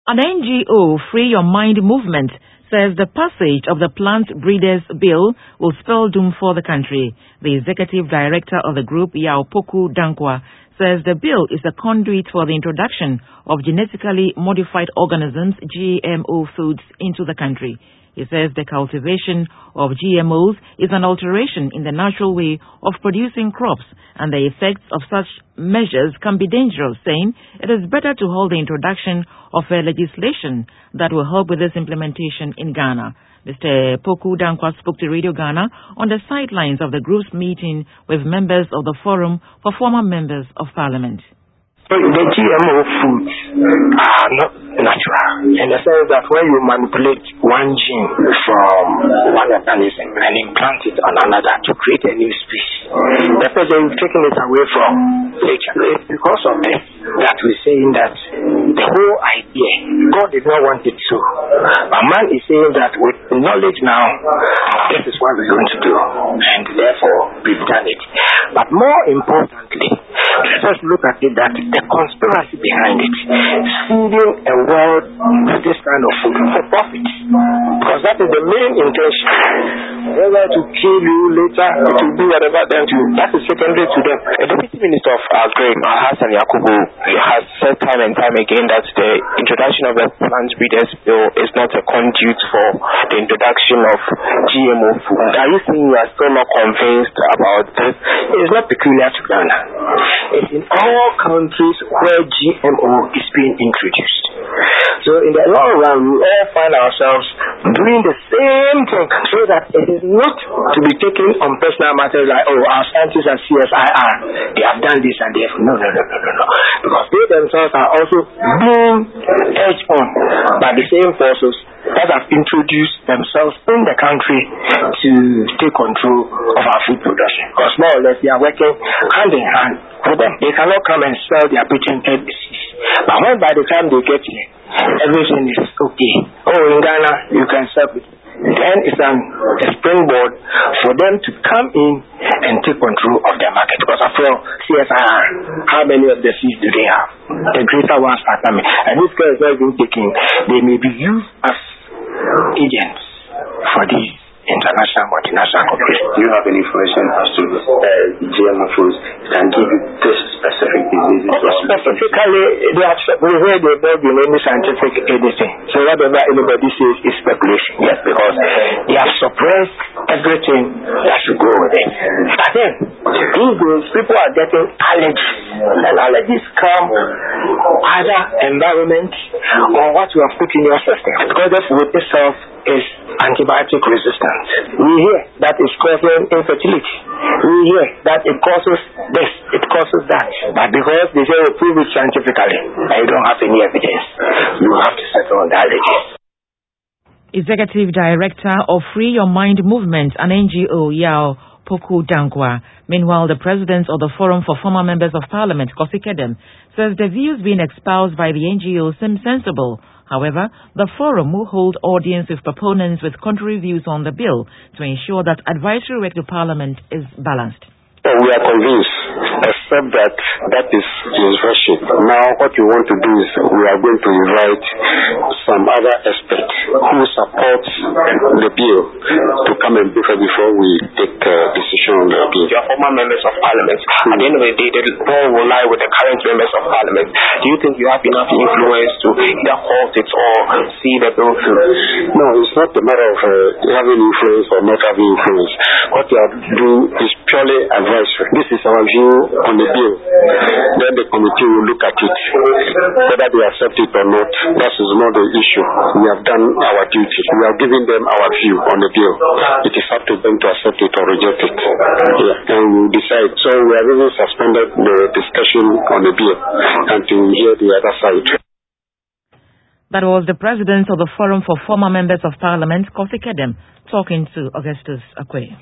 An NGO, Free Your Mind Movement, says the passage of the Plant Breeders Bill will spell doom for the country. The executive director of the group, Yao Poku Dankwa, says the bill is a conduit for the introduction of genetically modified organisms, GMO foods, into the country. He says the cultivation of GMOs is an alteration in the natural way of producing crops, and the effects of such measures can be dangerous, saying it is better to hold the introduction of a legislation that will help with this implementation in Ghana. Mr. Poku Dankwa spoke to Radio Ghana on the sidelines of the group's meeting with members of the Forum for Former Members of Parliament. The GMO foods are not natural in the sense that when you manipulate one gene from one organism and implant it on another to create a new species, the person is taking it away from nature. It's because of this that we're saying that the whole idea, God did not want it so. But man is saying that with knowledge now, this is what we're going to do, and therefore we've done it. But more importantly, let us look at it that the conspiracy behind it is feeding a world with this kind of food for profit. Because that is the main intention. Whether to kill you later, to do whatever, then that is secondary to them. The Deputy Minister of Agri, Hassan Yakubu, has said time and time again that the introduction of the Plant Breeders Bill is not a conduit for the introduction of GMO food. Are you saying you are still not convinced about this? It is not peculiar to Ghana. It's in all countries where GMO is being introduced. So in the long run, we all find ourselves doing the same thing, so that it is not to be taken on personal matters like, oh, our scientists at CSIR, they have done this and they have... No. Because they themselves are also being edged on by the same forces that have introduced themselves in the country to take control of our food production. Because more or less they are working hand in hand with them. They cannot come and sell their patented disease. But when by the time they get here, everything is okay. Oh, in Ghana, you can sell it. Then it's a springboard for them to come in and take control of their market. Because after all, CSIR, how many of the seeds do they have? The greater ones are coming. And this guy is not even taking. They may be used as agents for these international multinational corporations. Do you have any information as to GMO foods can give you this specific diseases? Specifically, we heard about any scientific anything. So whatever anybody says is speculation. Yes, because they have suppressed everything that should go with it. But then, these days, people are getting allergies. And allergies come either environment or what you have put in your system. Because the food itself is antibiotic resistant. We hear that it's causing infertility. We hear that it causes this, it causes that. But because they say we prove it scientifically, and you don't have any evidence, you have to settle on the allergies. Executive Director of Free Your Mind Movement, an NGO, Yao Poku Dankwa. Meanwhile, the President of the Forum for Former Members of Parliament, Kofi Kedem, says the views being espoused by the NGO seem sensible. However, the forum will hold audience with proponents with contrary views on the bill to ensure that advisory work to Parliament is balanced. We are convinced, except that is rushing. Now what we want to do is we are going to invite some other experts who support the bill to come and before we take decision on the bill. You are former members of Parliament. At the end of the day, the ball will lie with the current members of Parliament. Do you think you have enough influence to either halt it or see the bill through? No, it's not a matter of having influence or not having influence. What we have to do is purely advisory. This is our view on the bill. Then the committee will look at it. Whether they accept it or not, that is not the issue. We have done our duty. We are giving them our view on the bill. It is up to them to accept it or reject it. Yeah. And we will decide. So we have even suspended the discussion on the bill until we hear the other side. That was the President of the Forum for Former Members of Parliament, Kofi Kedem, talking to Augustus Akwe.